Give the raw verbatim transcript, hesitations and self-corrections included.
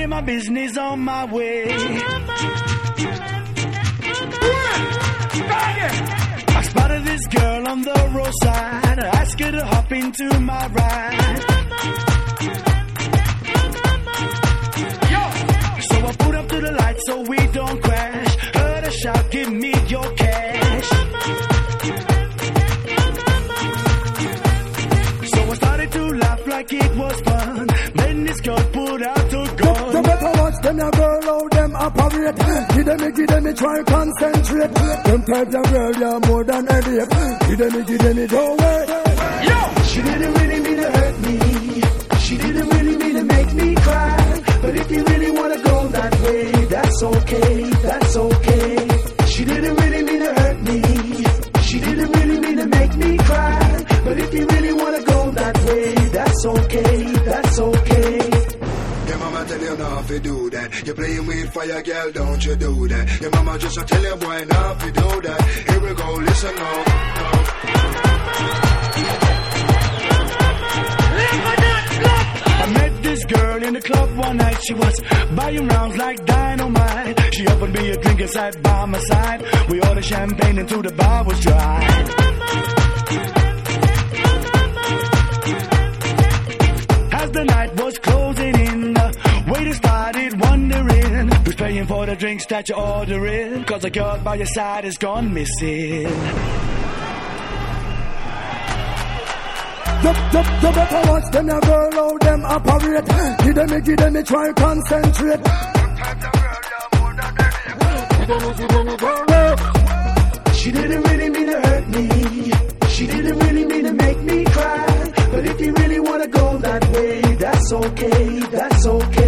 minding my business on my way. I spotted this girl on the roadside. I asked her to hop into my ride. So I put up to the light so we don't crash. Heard her shout, give me your cash. So I started to laugh like it was fun. Then this girl put out the gun. You better watch them, your girl, how them operate. Give them, give them, try concentrate. Them type of girl, you're more than a rape. Give them, give them, don't wait. Yo! She didn't really mean to hurt me. She didn't really mean to make me cry. But if you really wanna go that way, that's okay, that's okay. She didn't really mean to hurt me. She didn't really mean to make me cry. But if you really wanna go that way, that's okay, that's okay. Your mama tell you not to do that. You're playing with fire, girl, don't you do that. Your mama just tell you boy not to do that. Here we go, listen now. I met this girl in the club one night. She was buying rounds like dynamite. She offered me a drink and sat by my side. We ordered champagne until the bar was dry. As the night was closing in, the waiter started wondering who's paying for the drinks that you're ordering. Cause the girl by your side is gone missing. You, you, you better watch them, your girl, how them operate. Give them, give them, try concentrate. She didn't really mean to hurt me. She didn't really mean to make me cry. But if you really wanna go that way, that's okay, that's okay.